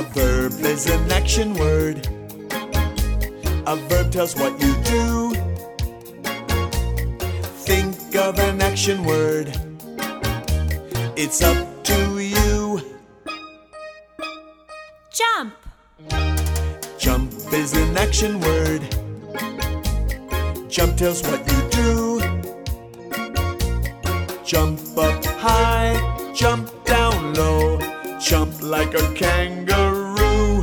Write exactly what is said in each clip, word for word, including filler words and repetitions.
verb is an action word. A verb tells what you do. Think of an action word. It's up to you. Jump. Jump is an action word. Jump tells what you do. Jump up high, jump down low, jump like a kangaroo.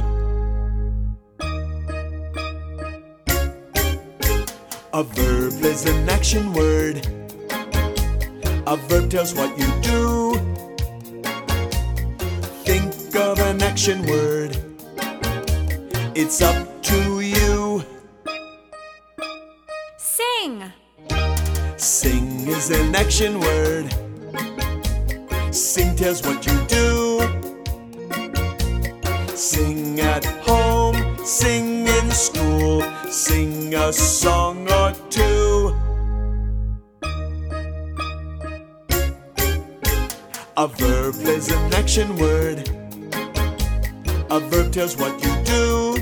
A verb is an action word. A verb tells what you do. Think of an action word. It's up to you. Sing. Sing is an action word. Sing tells what you do. Sing at home, sing in school, sing a song or two. A verb is an action word. A verb tells what you do.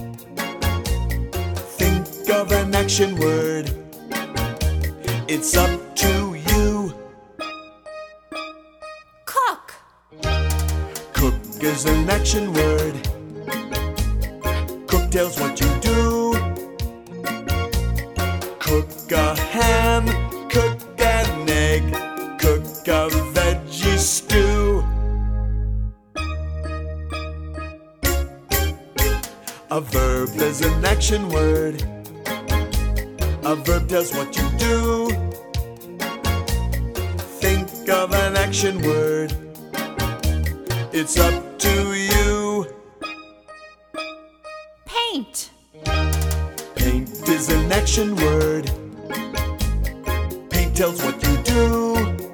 Think of an action word. It's up to you. Cook. Cook is an action word. Cook tells what you do. Cook a ham, cook an egg, cook a veggie stew. A verb is an action word. A verb tells what you do. Think of an action word. It's up to you. Paint. Paint is an action word. Paint tells what you do.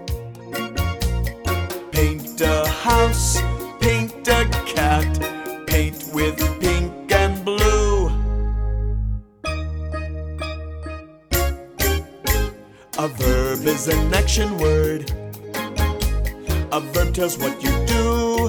Paint a house, paint a cat, paint with pink and blue. A verb is an action word. A verb tells what you do.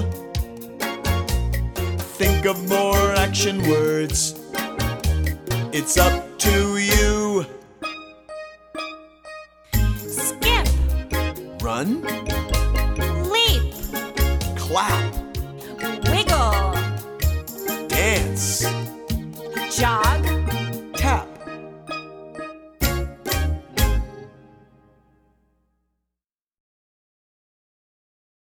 Think of more action words. It's up to you. Skip. Run.